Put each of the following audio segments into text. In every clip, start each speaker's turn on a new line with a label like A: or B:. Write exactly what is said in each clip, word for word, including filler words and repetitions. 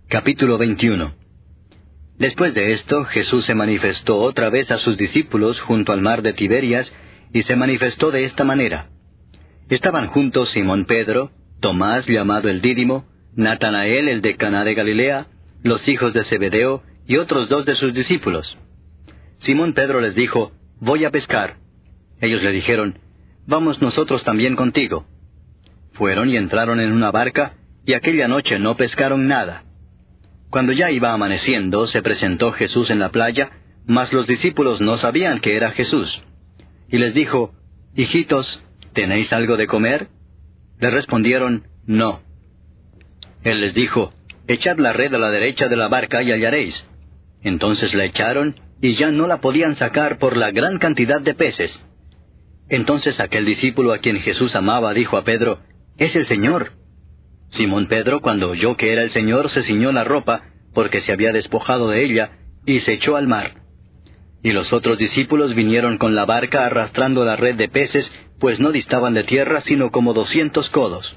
A: Capítulo veintiuno. Después de esto, Jesús se manifestó otra vez a sus discípulos junto al mar de Tiberias, y se manifestó de esta manera. Estaban juntos Simón Pedro, Tomás llamado el Dídimo, Natanael el de Caná de Galilea, los hijos de Zebedeo, y otros dos de sus discípulos. Simón Pedro les dijo, «Voy a pescar». Ellos le dijeron, «Vamos nosotros también contigo». Fueron y entraron en una barca, y aquella noche no pescaron nada. Cuando ya iba amaneciendo, se presentó Jesús en la playa, mas los discípulos no sabían que era Jesús. Y les dijo, «Hijitos, ¿tenéis algo de comer?» Le respondieron, «No». Él les dijo, «Echad la red a la derecha de la barca y hallaréis». Entonces la echaron, y ya no la podían sacar por la gran cantidad de peces. Entonces aquel discípulo a quien Jesús amaba dijo a Pedro, «Es el Señor». Simón Pedro, cuando oyó que era el Señor, se ciñó la ropa, porque se había despojado de ella, y se echó al mar. Y los otros discípulos vinieron con la barca arrastrando la red de peces, pues no distaban de tierra sino como doscientos codos.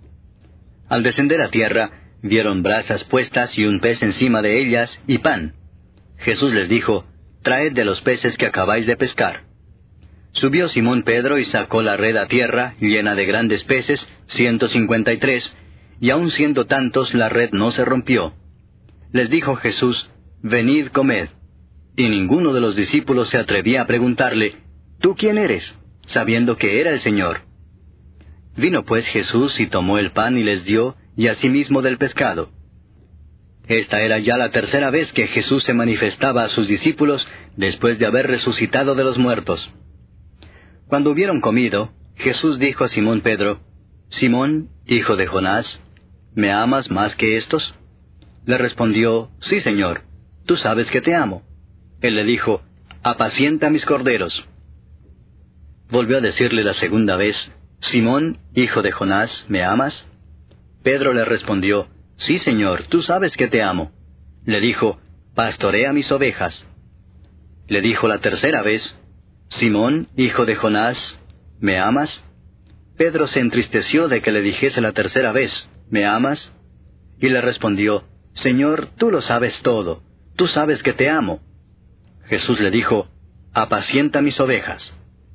A: Al descender a tierra, vieron brasas puestas y un pez encima de ellas, y pan. Jesús les dijo, «Traed de los peces que acabáis de pescar». Subió Simón Pedro y sacó la red a tierra, llena de grandes peces, ciento cincuenta y tres, y aun siendo tantos, la red no se rompió. Les dijo Jesús, «Venid, comed». Y ninguno de los discípulos se atrevía a preguntarle, «¿Tú quién eres?», sabiendo que era el Señor. Vino pues Jesús y tomó el pan y les dio, y asimismo del pescado. Esta era ya la tercera vez que Jesús se manifestaba a sus discípulos después de haber resucitado de los muertos. Cuando hubieron comido, Jesús dijo a Simón Pedro, «Simón, hijo de Jonás, ¿me amas más que estos?» Le respondió, «Sí, Señor, tú sabes que te amo». Él le dijo, «Apacienta mis corderos». Volvió a decirle la segunda vez, «Simón, hijo de Jonás, ¿me amas?» Pedro le respondió, «Sí, Señor, tú sabes que te amo». Le dijo, «Pastorea mis ovejas». Le dijo la tercera vez, «Simón, hijo de Jonás, ¿me amas?» Pedro se entristeció de que le dijese la tercera vez, «¿Me amas?» Y le respondió, «Señor, tú lo sabes todo, tú sabes que te amo». Jesús le dijo, «Apacienta mis ovejas».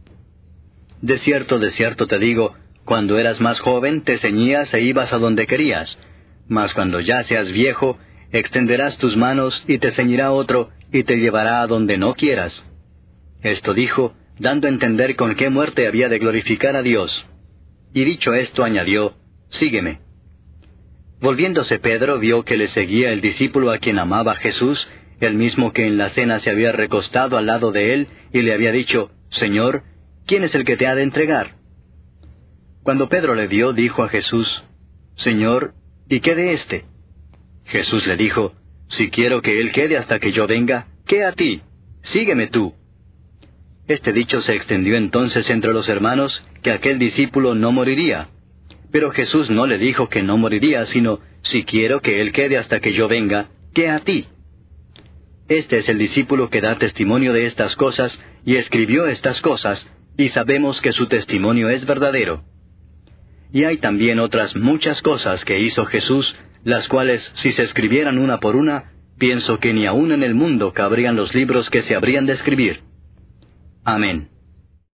A: De cierto, de cierto te digo, cuando eras más joven te ceñías e ibas a donde querías, mas cuando ya seas viejo, extenderás tus manos y te ceñirá otro, y te llevará a donde no quieras. Esto dijo, dando a entender con qué muerte había de glorificar a Dios. Y dicho esto añadió, «Sígueme». Volviéndose Pedro vio que le seguía el discípulo a quien amaba Jesús, el mismo que en la cena se había recostado al lado de él, y le había dicho, «Señor, ¿quién es el que te ha de entregar?» Cuando Pedro le vio, dijo a Jesús, «Señor, ¿y qué de éste?» Jesús le dijo, «Si quiero que él quede hasta que yo venga, ¿qué a ti? Sígueme tú». Este dicho se extendió entonces entre los hermanos, que aquel discípulo no moriría. Pero Jesús no le dijo que no moriría, sino, «Si quiero que él quede hasta que yo venga, ¿qué a ti?» Este es el discípulo que da testimonio de estas cosas, y escribió estas cosas, y sabemos que su testimonio es verdadero. Y hay también otras muchas cosas que hizo Jesús, las cuales, si se escribieran una por una, pienso que ni aun en el mundo cabrían los libros que se habrían de escribir. Amén.